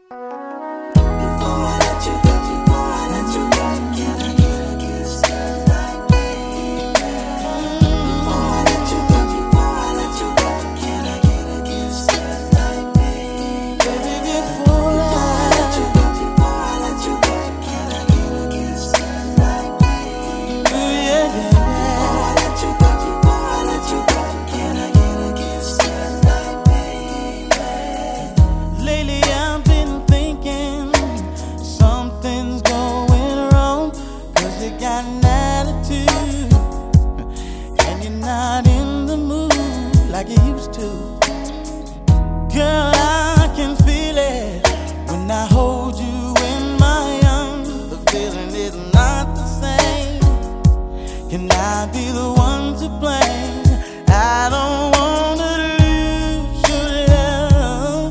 Like you used to. Girl, I can feel it when I hold you in my arms. The feeling is not the same. Can I be the one to blame? I don't wanna lose your love.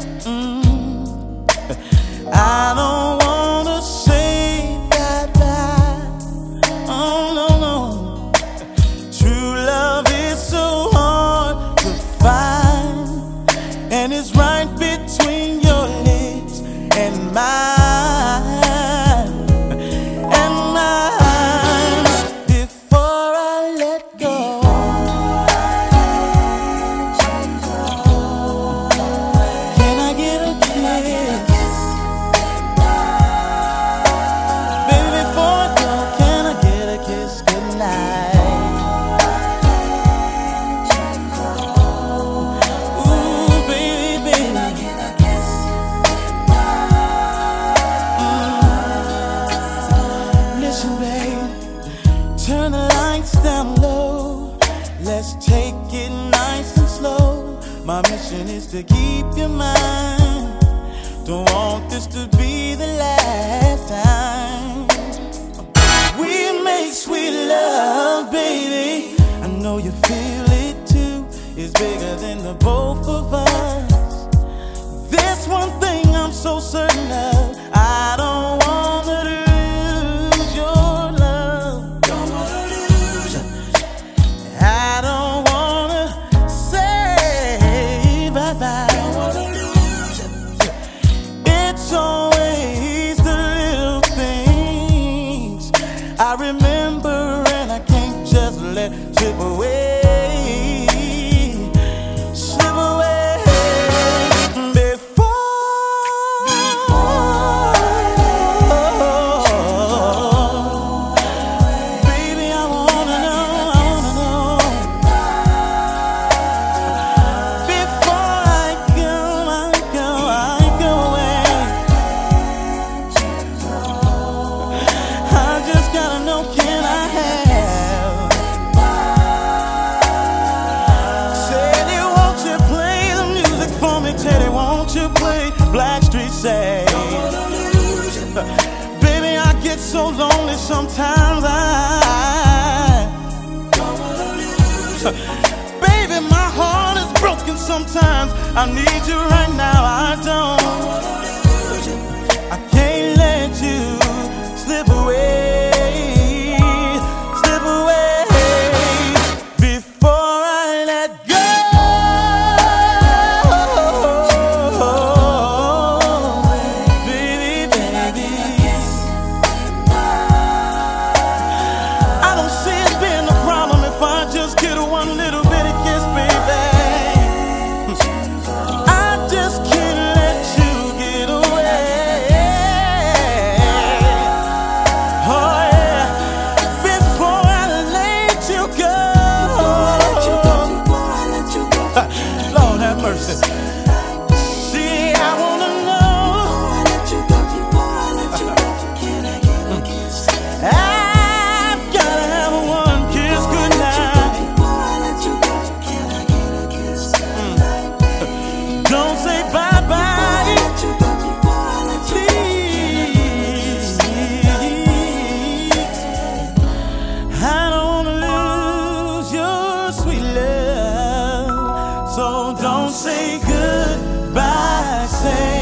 I don't wanna say bye-bye. Oh, no, no. True love is so hard to find, and it's right between your lips and mine, and mine. Before I let go, can I get a kiss? Baby, before I go, can I get a kiss goodnight? Turn the lights down low. Let's take it nice and slow. My mission is to keep your mind. Don't want this to be the last time. We make sweet love, baby. I know you feel it too. It's bigger than the both of us. There's one thing I'm so certain of. I don't wanna lose your love. I don't wanna say bye-bye. It's always the little things I remember, and I can't just let slip away. Slip away. Can I have? Teddy, won't you play the music for me? Teddy, won't you play Blackstreet say? Baby, I get so lonely sometimes. Baby, my heart is broken sometimes. I need you right now. I don't. I can't let you slip away. Lord have mercy. See, I wanna know. I've gotta have one kiss goodnight. Don't say bye-bye. Please. I don't wanna lose your sweet love. So don't say goodbye, say